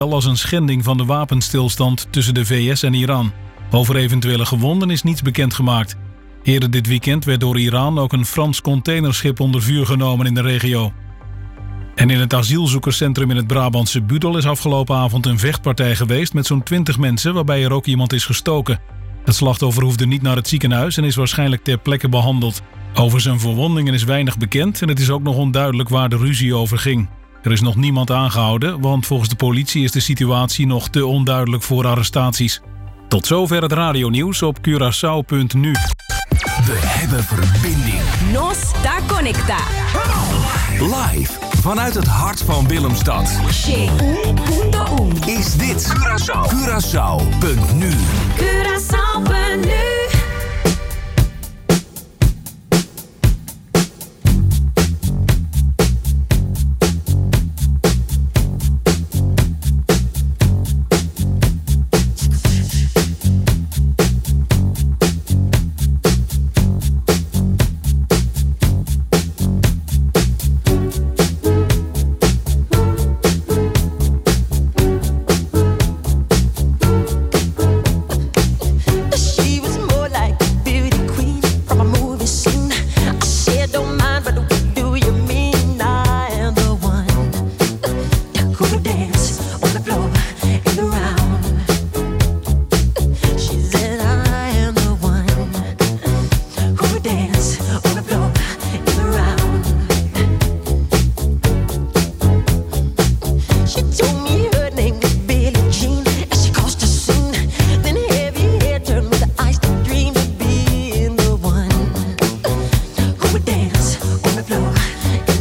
als een schending van de wapenstilstand tussen de VS en Iran. Over eventuele gewonden is niets bekendgemaakt. Eerder dit weekend werd door Iran ook een Frans containerschip onder vuur genomen in de regio. En in het asielzoekerscentrum in het Brabantse Budel is afgelopen avond een vechtpartij geweest met zo'n 20 mensen, waarbij er ook iemand is gestoken. Het slachtoffer hoefde niet naar het ziekenhuis en is waarschijnlijk ter plekke behandeld. Over zijn verwondingen is weinig bekend en het is ook nog onduidelijk waar de ruzie over ging. Er is nog niemand aangehouden, want volgens de politie is de situatie nog te onduidelijk voor arrestaties. Tot zover het radionieuws op Curaçao.nu. We hebben verbinding. Nos está conecta. Live vanuit het hart van Willemstad. Is dit Curaçao.nu. Curaçao.nu.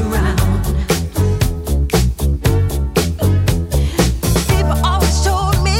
People always told me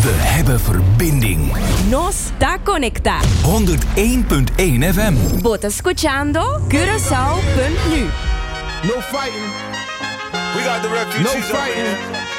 We hebben verbinding. Nos está conecta. 101.1 FM. Bota escuchando Curaçao.nu. No fighting. We got the refugees. No fighting.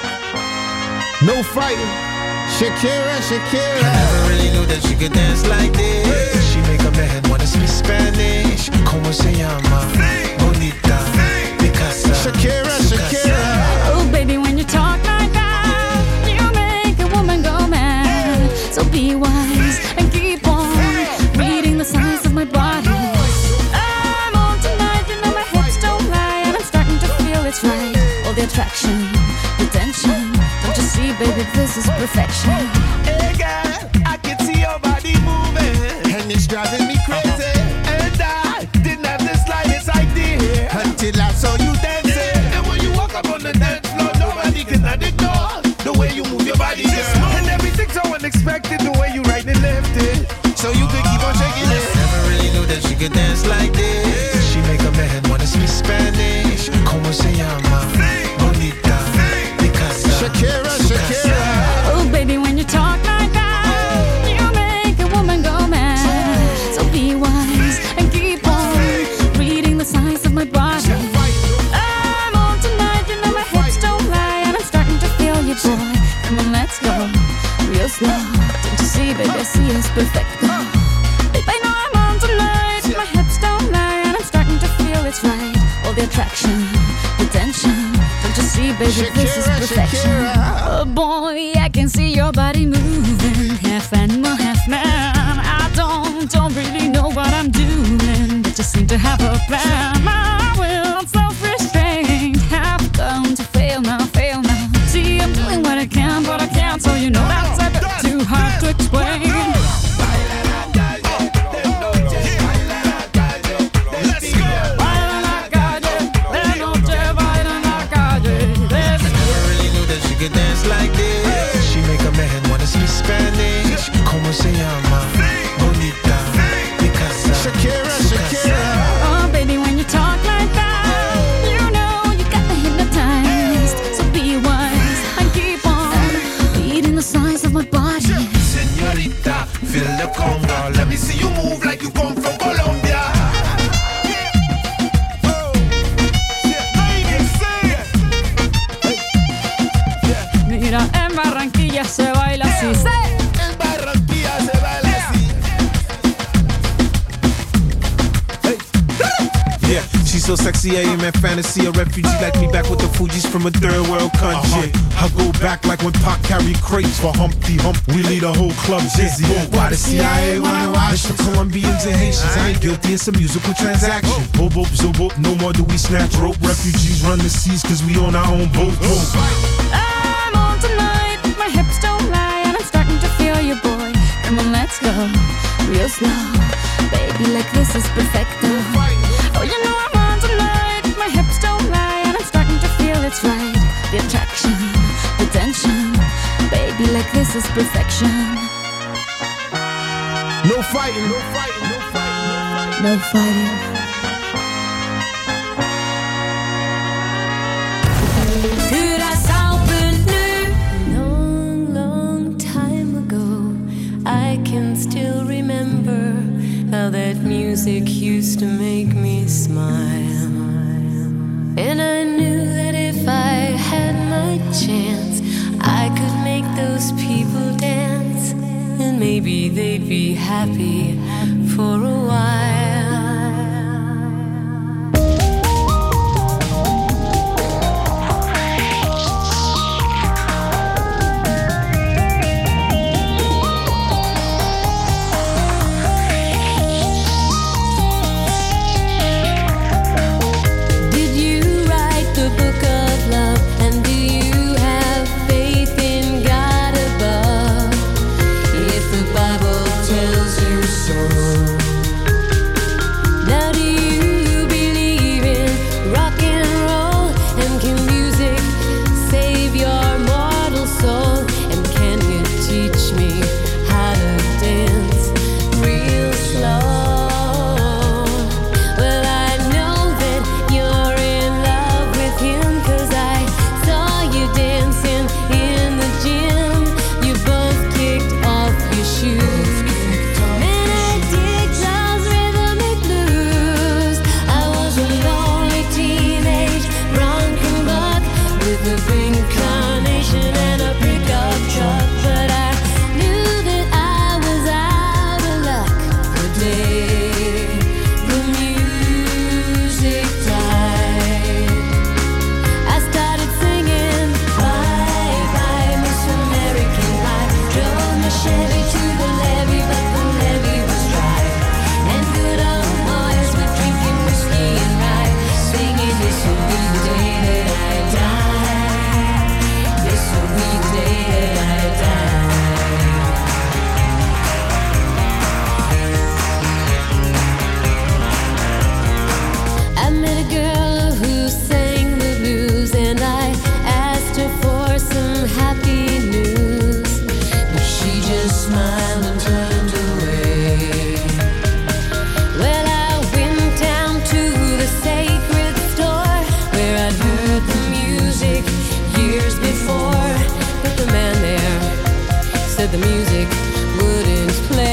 No fighting. Shakira, Shakira. I never really knew that she could dance like this. She make a man wanna speak Spanish. Como se llama? Bonita. Picasa. Shakira, Shakira. Oh, baby, when you talk like that, you make a woman go mad. So be wise and keep on reading the signs of my body. I'm on tonight, you know my hips don't lie, and I'm starting to feel it's right. All the attraction, the tension. Don't you see, baby, this is perfection. Hey girl, I can see your body moving, And it's driving me crazy. and I didn't have the slightest idea Until I saw you dancing. And when you walk up on the dance floor, nobody can ignore the way you move your body, girl. And everything's so unexpected, the way you right and left it, So you could keep on shaking it. Never really knew that she could dance like this. She make a man wanna speak Spanish. Como se llama? Bonita. Picasa. Shakira, Shakira. Oh, baby, when you talk like that, you make a woman go mad. So be wise and keep on reading the signs of my body. I'm on tonight, you know my hips don't lie, and I'm starting to feel you, boy. Come on, let's go, real slow. Don't you see, baby, I see it's perfect. Babe, I know I'm on tonight, my hips don't lie, and I'm starting to feel it's right. All the attraction, the tension. Don't you see, baby, this is Shakira, perfection. Shakira. Oh boy, I can see your body moving, half animal, half man. I don't really know what I'm doing, but just seem to have a plan. My will, self-restraint, have come to fail now, fail now. See, I'm doing what I can, but I can't, so you know that's a bit too hard to explain. Dance like this. She make a man wanna speak Spanish. Como se llama? Bonita. Picasa. Shakira, Shakira. Oh, baby, when you talk like that, you know you got me hypnotized. So be wise and keep on reading the signs of my body. Señorita, feel the conga. Let me see you move like you come from Colombia. Mira, en Barranquilla se baila así. En Barranquilla se baila así. Yeah, she's so sexy, I am in fantasy. A refugee like me back with the Fugees from a third world country. I go back like when Pac carried crates for Humpty Hump. We lead a whole club dizzy. Why the CIA wanna watch the Colombians and Haitians? I ain't guilty, it's a musical transaction. Bobo, zobo, no more do we snatch rope. Refugees run the seas cause we on our own boat. I'm on tonight, my hips don't lie, and I'm starting to feel you, boy. Come on, let's go, real slow. Baby, like this is perfecto. Oh, you know I'm on tonight, my hips don't lie, and I'm starting to feel it's right. The attraction, the tension. Baby, like this is perfection. No fighting, no fighting, no fighting. No fighting. Curaçao.nu. Long, long time ago, I can still remember how that music used to make me smile. And I knew that if I had my chance, I could make those people dance, and maybe they'd be happy for a while. If the Bible tells you so. said the music wouldn't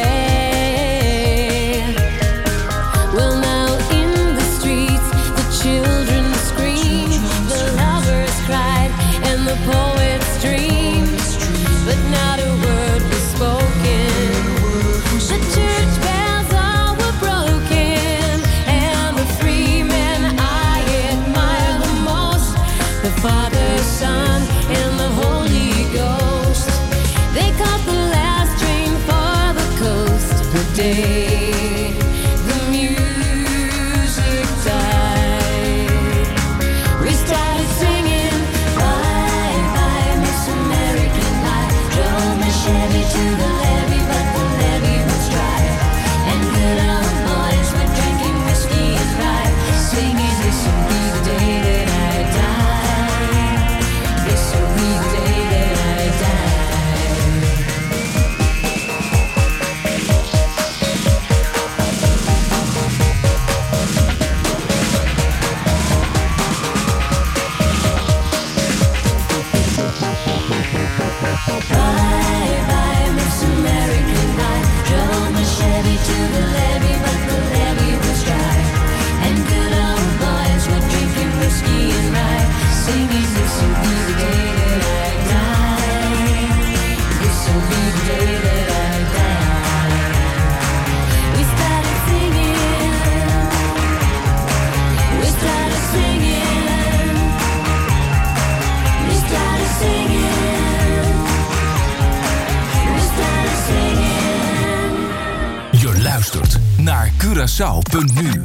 play. Well, now in the streets, the children screamed, the lovers cried, and the poets dreamed, but not a word was spoken. The church bells all were broken, and the three men I admire the most, the Father, Son, and the Holy Ghost. They caught the last train for the coast. The day the music died, we started singing bye bye Miss American Pie. Drove my Chevy to the levee, but the levee was dry, and good old boys were drinking whiskey and rye, singing this will be the day that I die. This will be the day that I die. Bye bye Miss American Pie. Drove my Chevy to the levee, but the levee was dry, and good old boys were drinking whiskey and rye, singing this will be the day that I die. This will be the day that I die. We started singing. We started singing. We started singing. We started singing. Je luistert naar Curaçao.nu.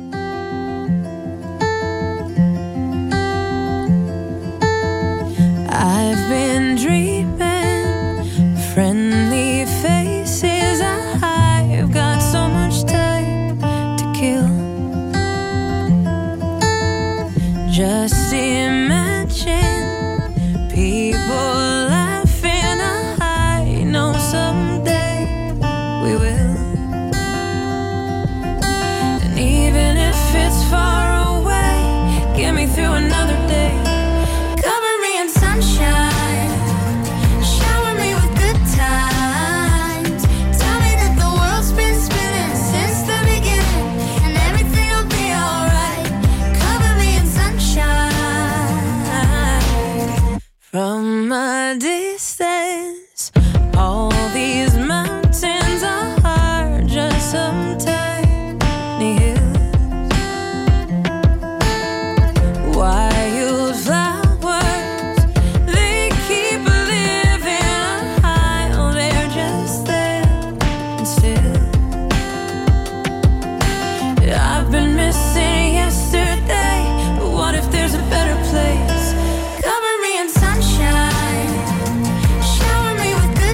I've been dreaming friendly faces. I've got so much time to kill. Just imagine people laughing. I know someday we will. And even if it's far away, get me through another day. Cover me in sunshine, shower me with good times. Tell me that the world's been spinning since the beginning, and everything will be alright. Cover me in sunshine. From a distance, all these mountains are just some tiny hills. Wildflowers, they keep living high. Oh, they're just there and still. I've been missing yesterday, but what if there's a better place? Cover me in sunshine, shower me with good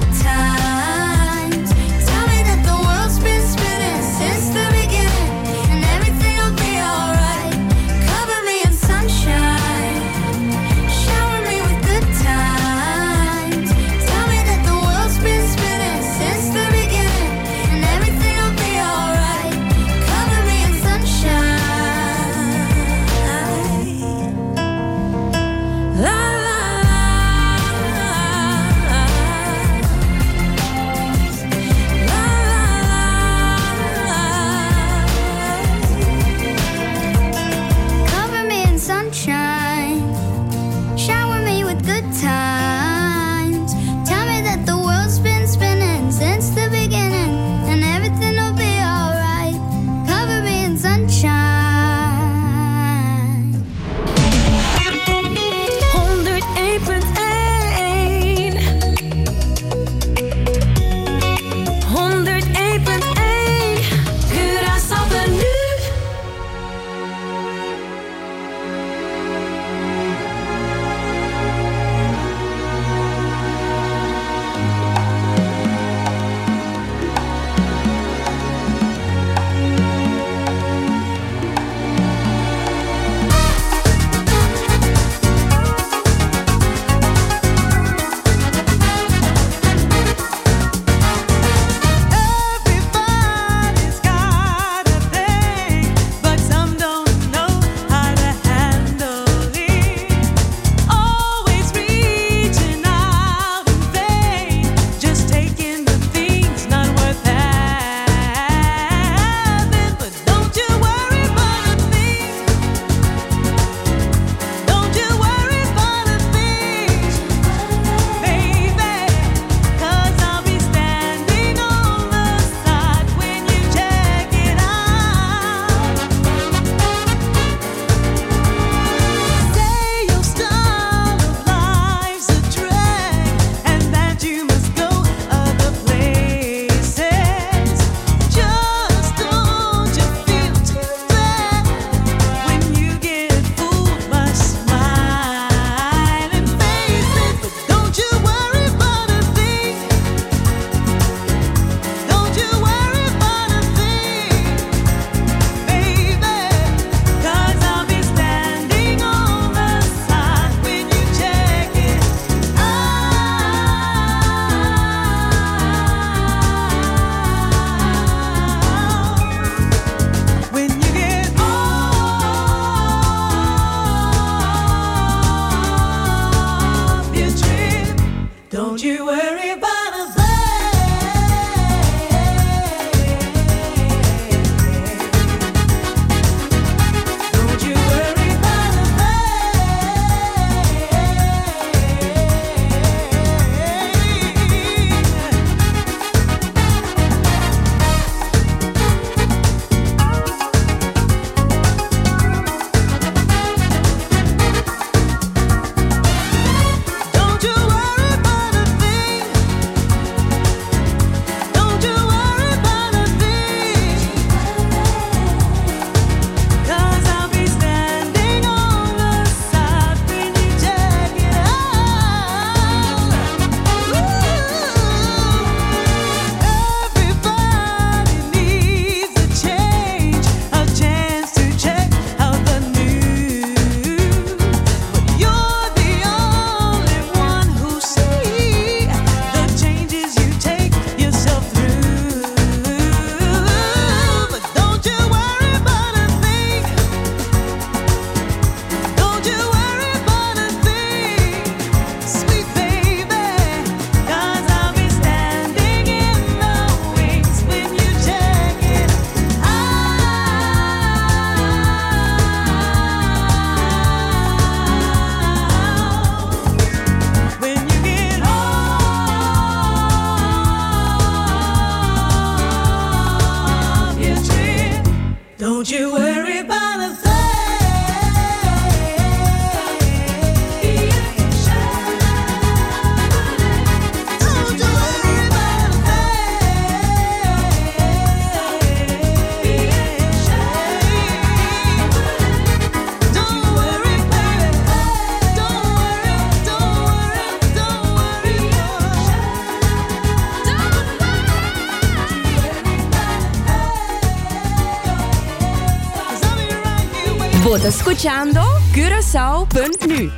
Vos escuchando Curaçao.nu.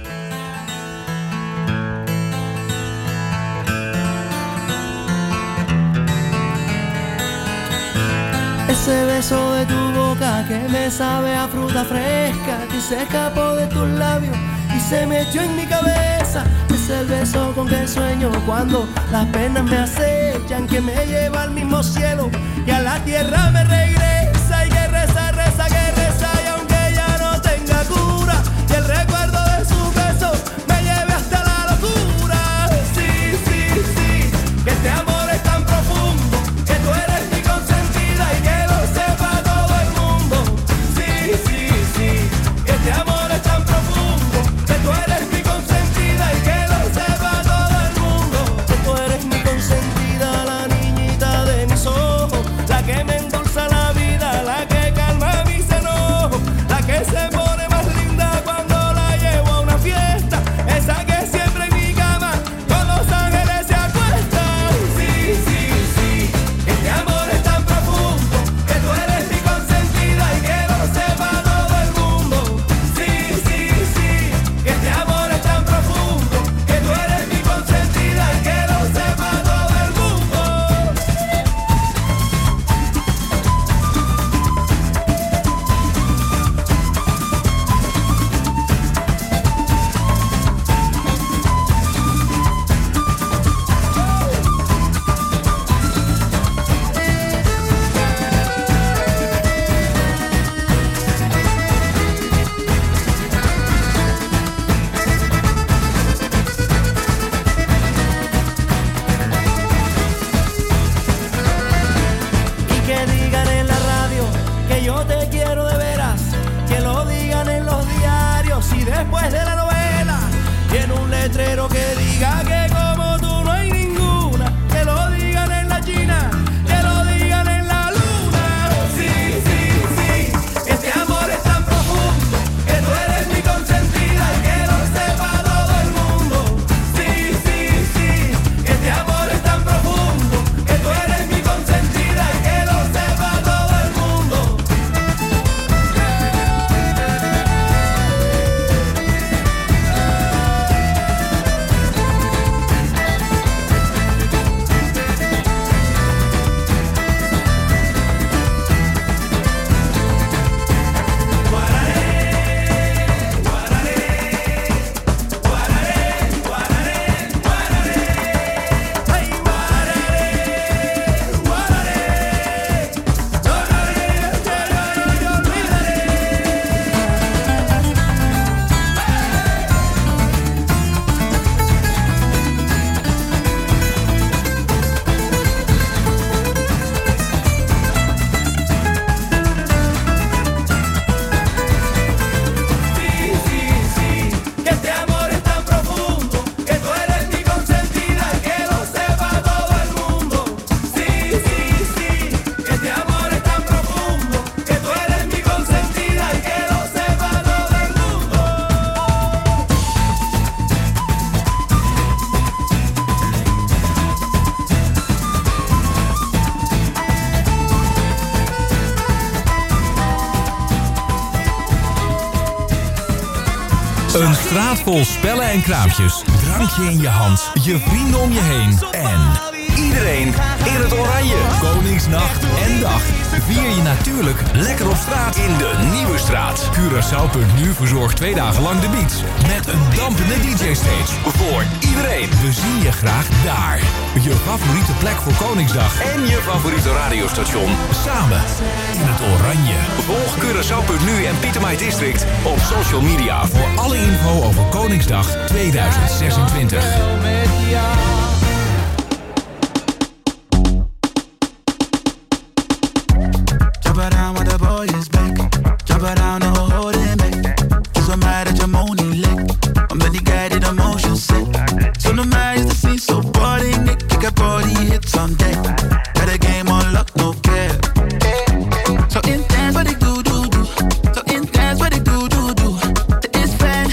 Ese beso de tu boca que me sabe a fruta fresca, que se escapó de tus labios y se metió en mi cabeza. Es el beso con que sueño cuando las penas me acechan, que me lleva al mismo cielo y a la tierra me regresa. Y que reza, reza, que reza, y aunque ya no tenga cura, y el recuerdo de su beso me lleve hasta la locura. Sí, sí, sí, que este amor es tan profundo, que tú eres mi consentida y que lo sepa todo el mundo. Sí, sí, sí, que este amor es tan profundo, que tú eres mi consentida y que lo sepa todo el mundo. Que tú eres mi consentida, la niñita de mis ojos, la que me endulza la vida, la que calma mis enojos, la que se pone más linda cuando la llevo a una fiesta, esa que siempre en mi cama con los ángeles se acuestan. Sí, sí, sí, este amor es tan profundo, que tú eres mi consentida y que lo sepa todo el mundo. Sí, sí, sí, este amor es tan profundo, que tú eres mi consentida y que lo sepa todo el mundo. Y que digan en la radio que yo te quiero de veras, que lo digan en los diarios y después de la novela, y en un letrero que diga que como tú no hay ninguna, que lo digan en la China, que lo digan en la luna. Sí, sí, sí, este amor es tan profundo, que tú eres mi consentida y que lo sepa todo el mundo. Sí, sí, sí, este amor es tan profundo, que tú eres mi consentida y que lo sepa todo el mundo. Ay, guararé, guararé, no olvidaré. Sí, sí, sí, que este amor es tan profundo, que tú eres mi consentida y que lo sepa todo el mundo. Sí, sí, sí, que este amor es tan profundo, que tú eres mi consentida y que lo sepa todo el mundo. Een straat vol spellen en kraampjes, drankje in je hand, je vrienden om je heen en iedereen in het oranje. Koningsnacht en dag vier je natuurlijk lekker op straat in de Nieuwe Straat. Curaçao.nu verzorgt 2 dagen lang de beats met een dampende DJ-stage voor iedereen. We zien je graag daar. Je favoriete plek voor Koningsdag en je favoriete radiostation samen in het oranje. Volg Curaçao.nu en Pieter Maai District op social media voor alle info over Koningsdag 2026. Drop it down while the boy is back. Drop it down, no holding back. Cause I'm mad at your moaning leg. I'm really guided, emotion sick. So no matter the scene, so body Nick. Kick a body hits on deck. Got a game on lock, no care. So intense what they do. So intense what they do. Ze is fan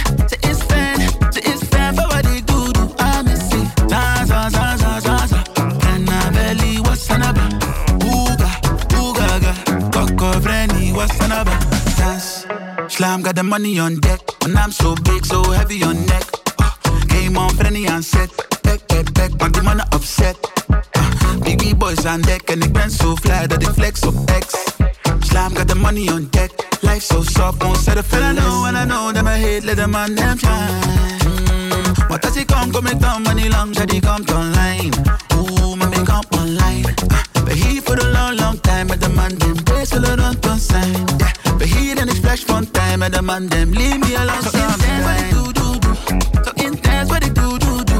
for what they do. I miss it. Za. And I belly what's another. Ooga. Coco Frenny, what's another? Dance, Slam got the money on deck. When I'm so big, so heavy on neck. Game on, Frenny and set. Back, want the money upset. Biggie boys on deck and ik ben so fly dat ik flex op X. Slam got the money on deck. Life so soft, won't set a fella. And I know that my head let them on them shine. Wat als ik kom ik dan money long, dat die komt online. Ooh, maar ik kom online. We here for a long time, met de man dem best will run to sign. We here and it's flash one time, met de man dem leave me alone. So intense what they do. So intense what they do.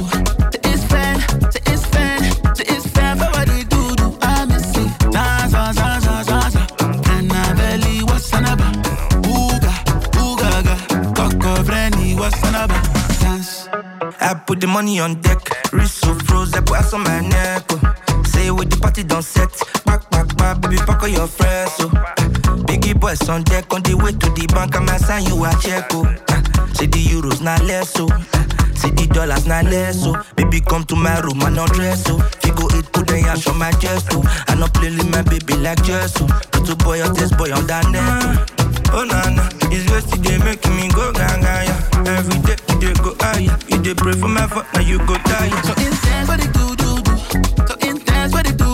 Ze is fan for what they do. I miss it. Za. And I belly what's anaba. Ooga. Coco Frenny, what's anaba. I put the money on deck. Wrist so froze, I put ice on my neck. Say with the party done set. Back, baby, pack on your friends. Biggie boys on deck, on the way to the bank, I'ma sign you a check. Say the euros not less, so. Say the dollars not less, so. Baby come to my room, I no dress, so. Figo eat, put the ash on my chest, so. I no play with my baby like Jess, so. Little boy, or test boy on that neck. Oh nana, it's yesterday making me go gaga, yeah. Every day you dey go higher. You dey pray for my fuck, now you go die. So intense what they do. So intense what they do.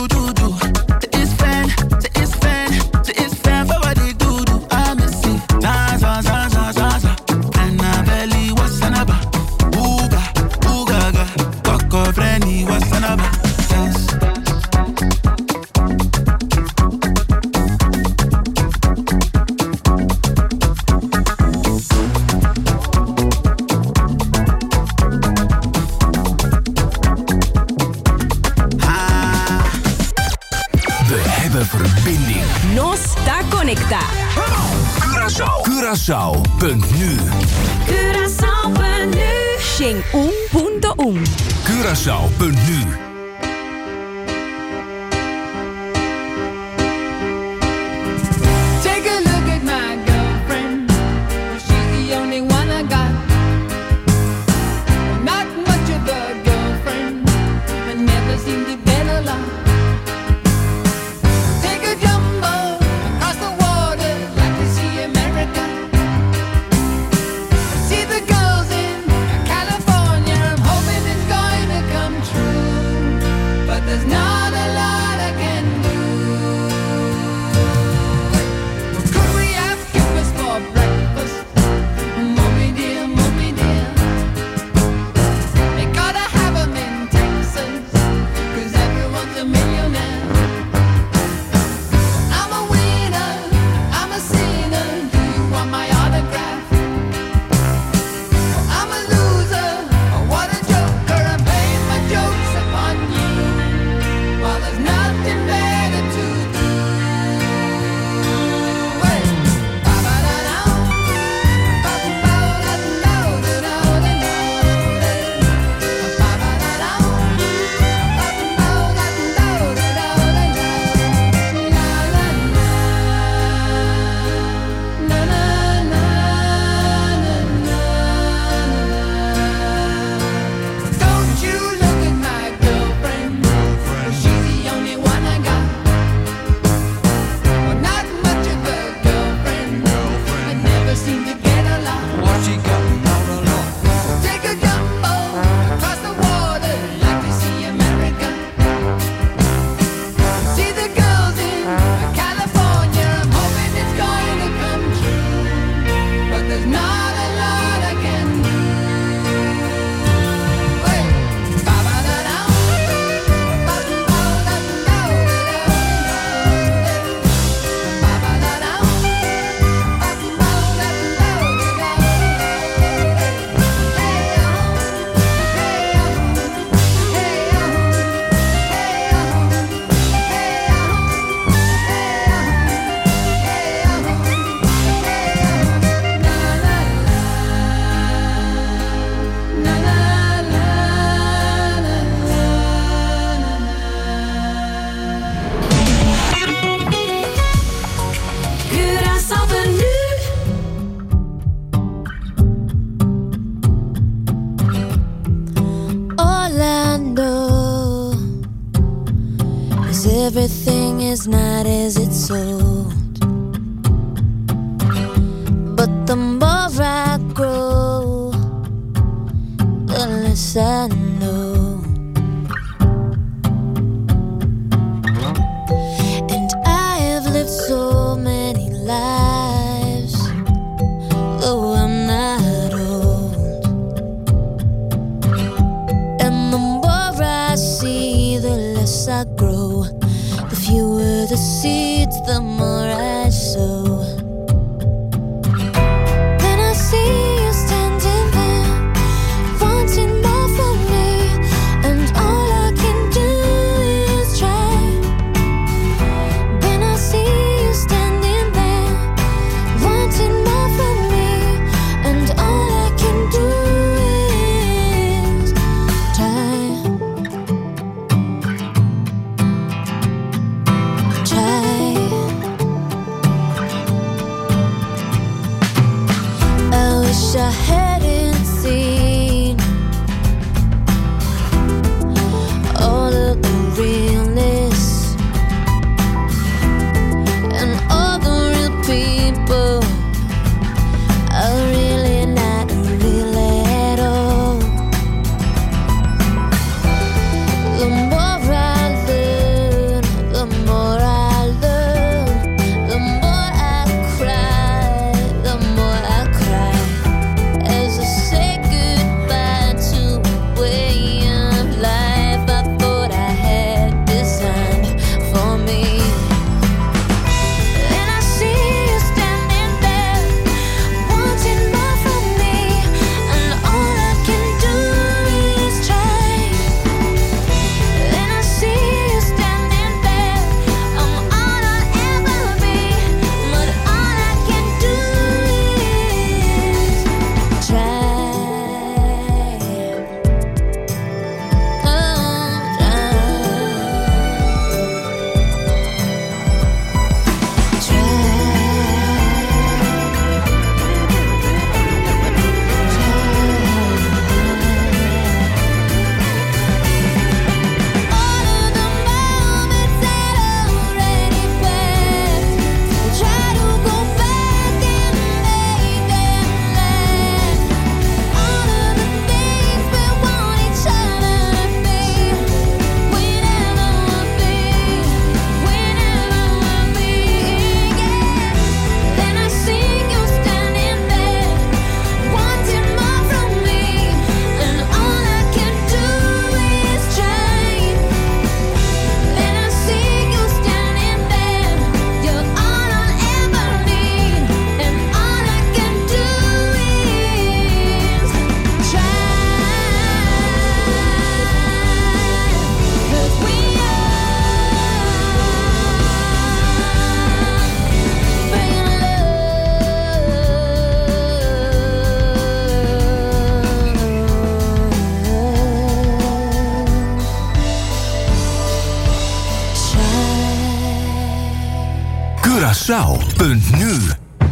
Ze is fan for what they do. I miss it. Za. And I belly what's anaba. Ooga. Coco Frenny, what's anaba. Verbinding. Nos está conecta. Curaçao.nu Curaçao.nu Xing1.1 Curaçao.nu Take a look at my girlfriend. She's the only one I got. Not much of a girlfriend. I never seem to get along. everything is not as it's sold. But the yes I know. And I have lived so many lives, though I'm not old. And the more I see, the less I grow. The fewer the seeds, the more I sow. Then I see you standing there, wanting more from me, and all I can do is try. Then I see you standing there, wanting more from me, and all I can do is try. I wish I hadn't seen all of the realness and all the real people are really not real at all. The more I learn, the more I learn, the more I cry, the more I cry, as I say goodbye to a way of life I thought I had designed for me. Then I see you standing there, wanting more from me, and all I can do is try. Then I see you standing there, I'm all I'll ever be, but all I can do is try. Curaçao.nu.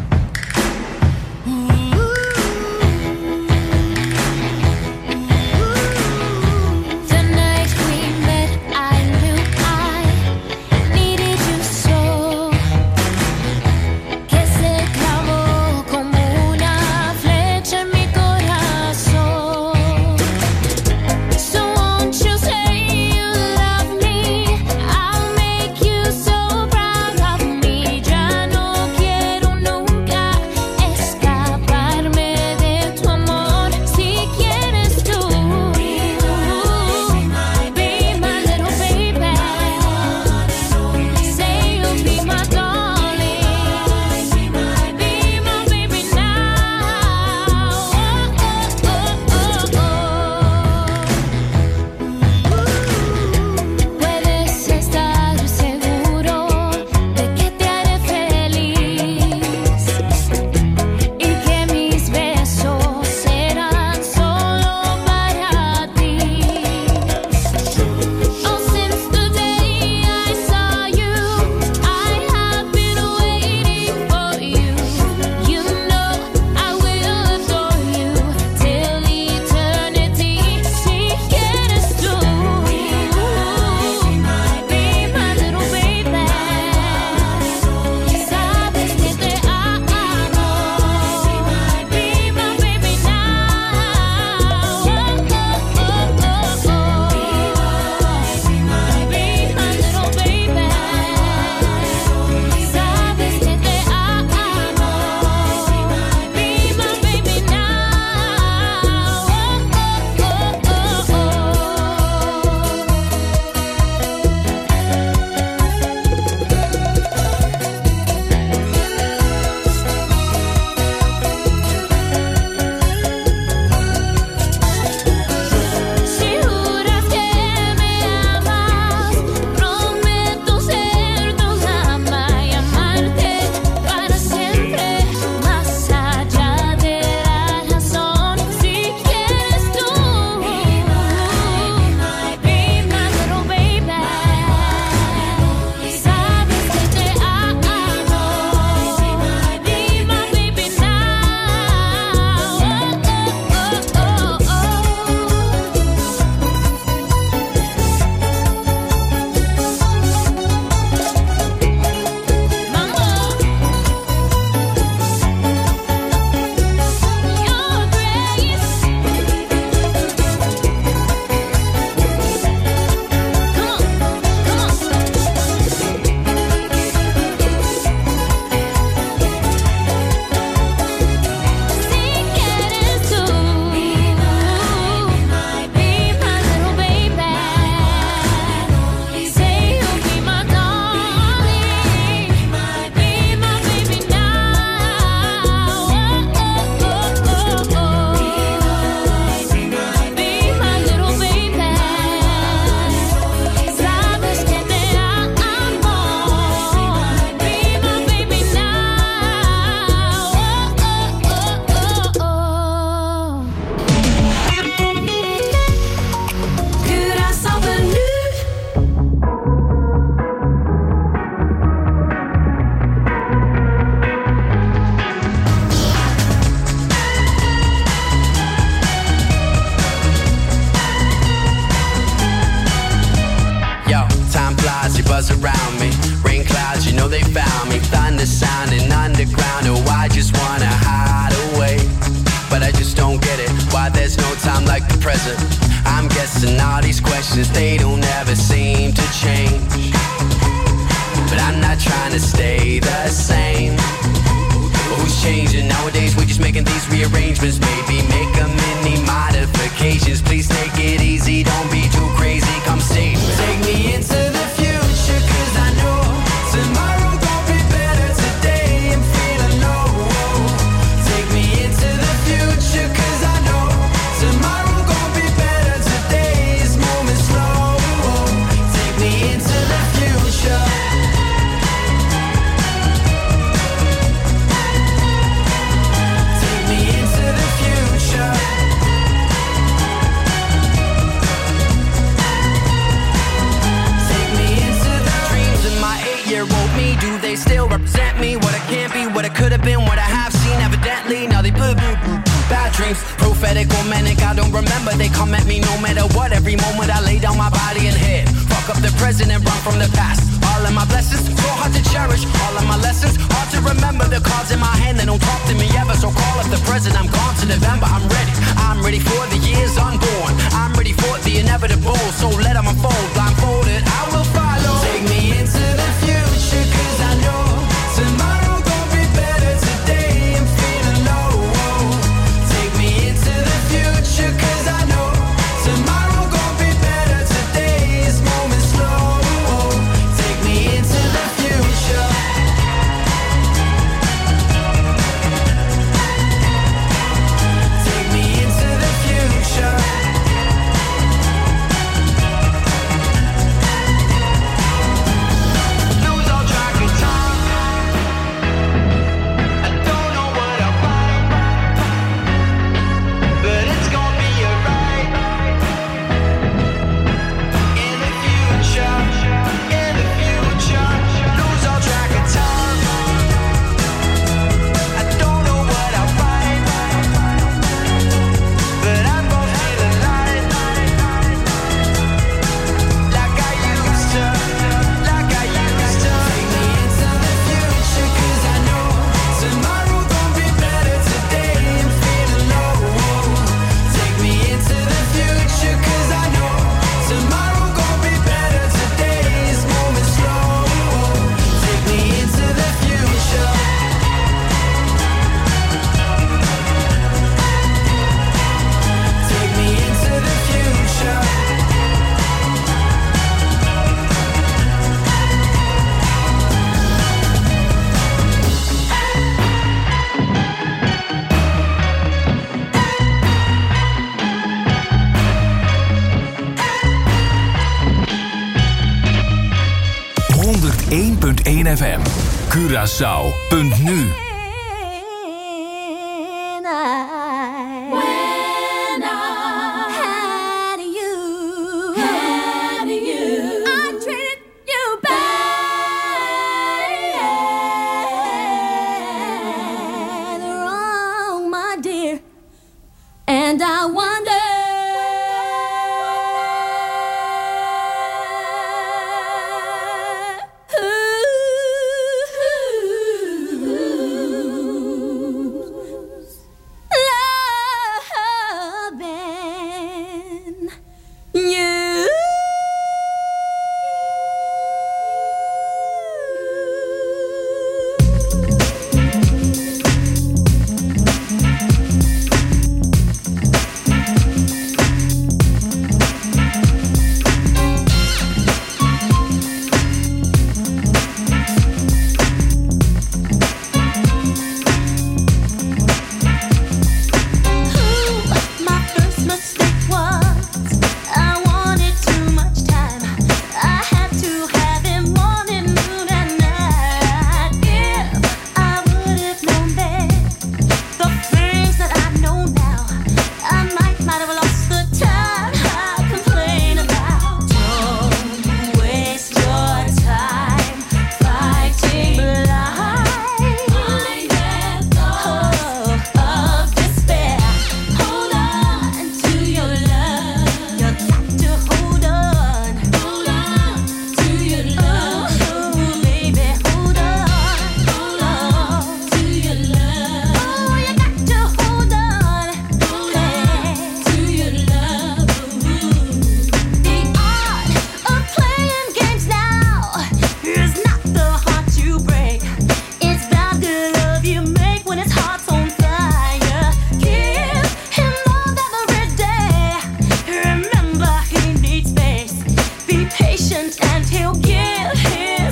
The night we met, I knew I needed you so, que se clavó como una flecha en mi corazón. So won't you say you love me? I'll make you so proud of me. Ya no quiero stars, they buzz around me. Rain clouds, you know they found me. Thunder sounding underground, oh I just wanna hide away. But I just don't get it, why there's no time like the present. I'm guessing all these questions, they don't ever seem to change. But I'm not trying to stay the same. Who's changing? Nowadays we're just making these rearrangements. Maybe make a mini modifications. Please take it easy, don't be too crazy. Come save me. Take me into the future, cause I know tomorrow gon' be better today. I'm feeling low. Take me into the future, cause I know tomorrow gon' be better today. It's moving slow. Take me into the future. Do they still represent me? What I can't be, what I could have been, what I have seen evidently. Now they boo boo boo. Bad dreams, prophetic or manic, I don't remember. They come at me no matter what. Every moment I lay down my body and head. Fuck up the present and run from the past. All of my blessings, so hard to cherish. All of my lessons, hard to remember. The cards in my hand, they don't talk to me ever. So call up the present, I'm gone to November. I'm ready for the years unborn. I'm ready for the inevitable. So let them unfold, blindfolded, I will follow. Take me into the future, cause I know tomorrow gon' be better today. I'm feeling low. Take me into the future, cause I know tomorrow gon' be better today. It's moving slow. Take me into the future. Take me into the future. Lose all track of time. I don't know what I'll find, but it's gonna be alright. In the future, lose all track of time. I don't know what I'll find, but I'm gonna feel alive, like I used to, like I used to. Take me into the future, cause I know tomorrow gon' be better today. I'm feeling low. Take me into the future, cause I know tomorrow gon' be better today. It's moving slow. Take me into the future. Take me into the future. FM, Curaçao.nu. When I had you, I treated you bad, wrong, my dear, and I wonder. Ooh.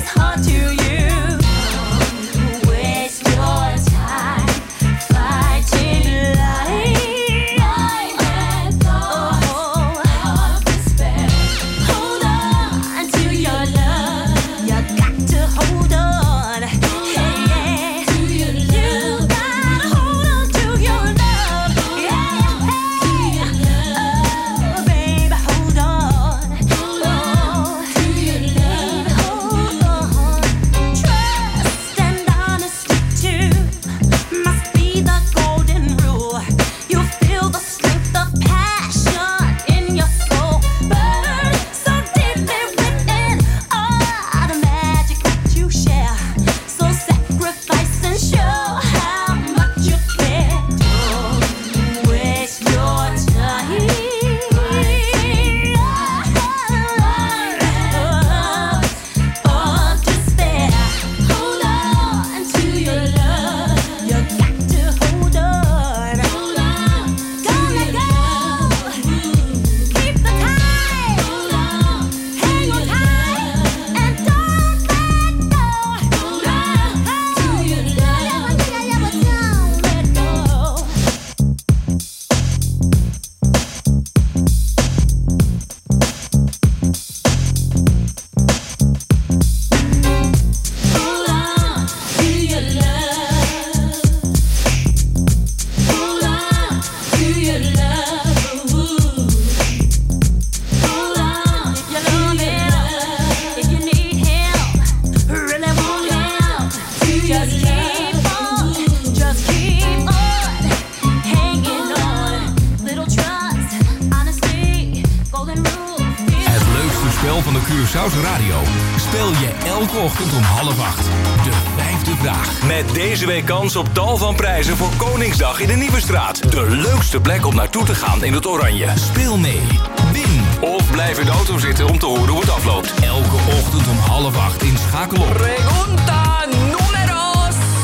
van de Curaçaose Radio speel je elke ochtend om 7:30. De vijfde vraag. Met deze week kans op tal van prijzen voor Koningsdag in de Nieuwe Straat. De leukste plek om naartoe te gaan in het Oranje. Speel mee, win of blijf in de auto zitten om te horen hoe het afloopt. Elke ochtend om 7:30 in Schakel op. Pregunta numero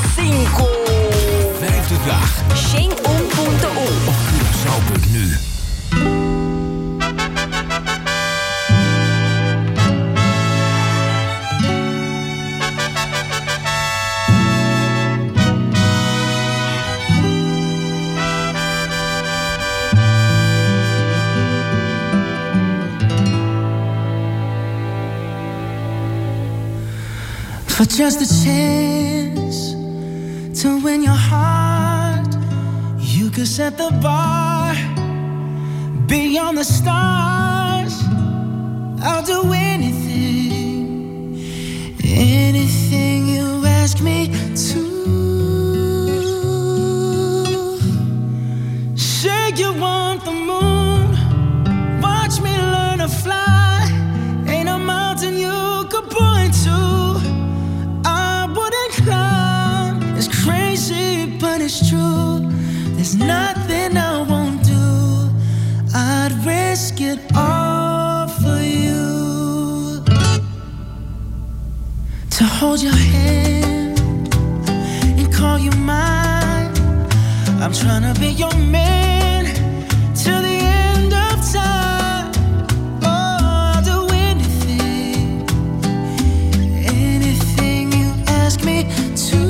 5. Vijfde vraag. Sheng1.1 Op Curaçao.nu. For just a chance to win your heart, you could set the bar beyond the stars. I'll do anything, anything you ask me to. Say you want the moon, watch me learn to fly. Ain't a mountain you could point to. It's crazy, but it's true. There's nothing I won't do. I'd risk it all for you. To hold your hand and call you mine. I'm trying to be your man till the end of time. Oh, I'll do anything, anything you ask me to.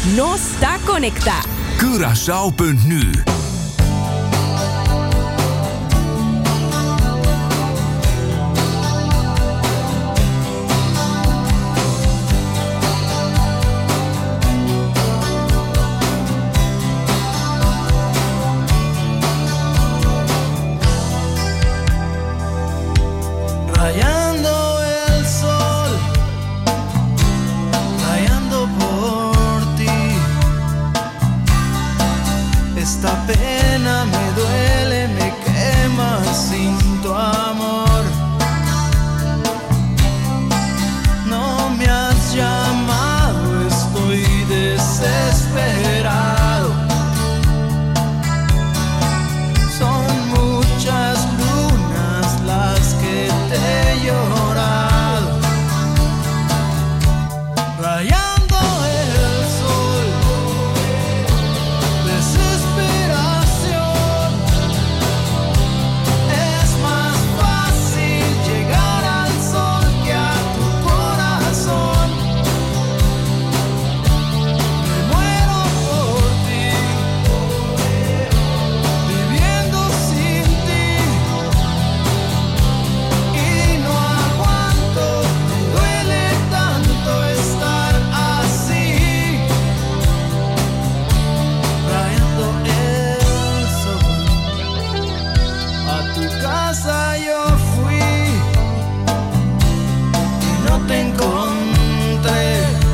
no está conectada. Curaçao.nu. Rayando el sol, rayando por ti. Esta pena me duele, me quema sin tu amor. No me has llamado, estoy desesperado. Son muchas lunas las que te he llorado. Rayando el sol, desesperación. Es más fácil llegar al sol que a tu corazón. Me muero por ti, viviendo sin ti. Y no aguanto, me duele tanto estar así. Rayando el sol, a tu casa yo fui y no te encontré.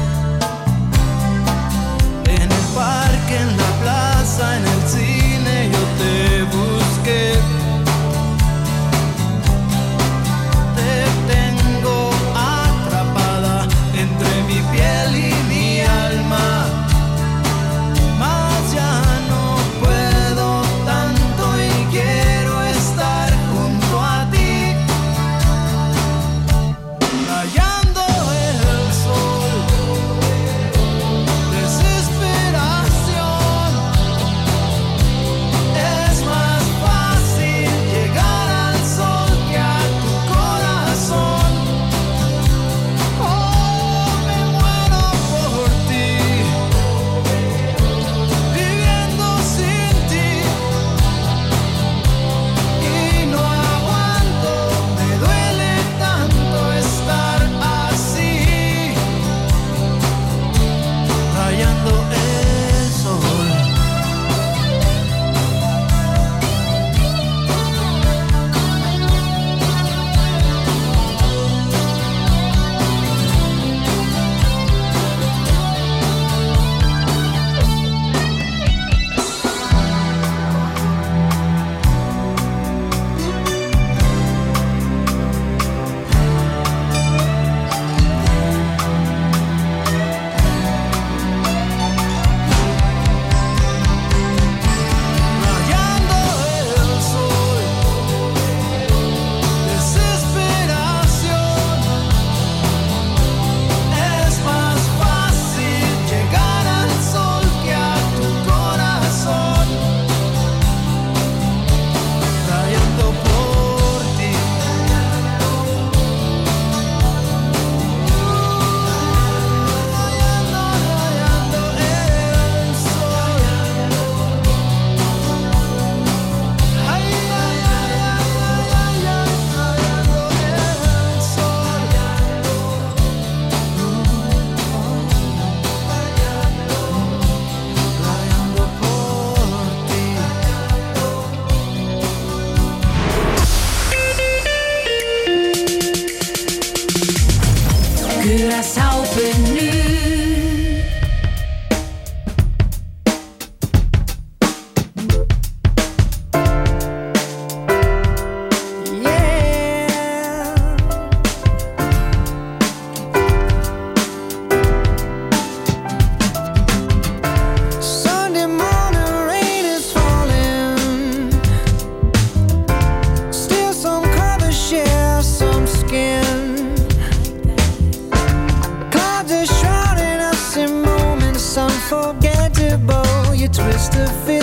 En el parque, en la plaza, en el cine yo te busqué. Te tengo atrapada entre mi piel y mi alma. Mas ya no puedo tanto y quiero estar junto a ti. Rayando el sol, desesperación. Es más fácil llegar al sol que a tu corazón. Oh, me muero por ti, viviendo sin ti. Y no aguanto, me duele tanto estar así. Rayando el sol. Rayando el sol, desesperación. Es más fácil llegar al sol que a tu corazón. Rayando por ti. Rayando el sol. Ay, ay, ay, ay, ay, ay, rayando el sol. Rayando por ti. Curaçao.nu. Sunday morning rain is falling. Still some colors share some skin. Clouds are shrouding us in moments unforgettable. You twist the fear.